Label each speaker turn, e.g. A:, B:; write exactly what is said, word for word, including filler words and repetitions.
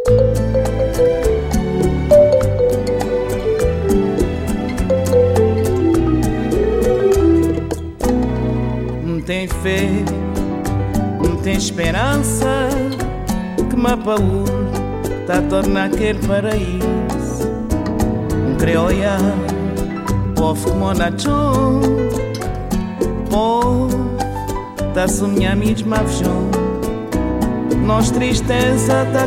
A: Não tem fé, não tem esperança, que Mapaú tá a tornar aquele paraíso. Não queria olhar, povo como Nachon, povo tá a sonhar mesmo a vejão. Nós tristeza tá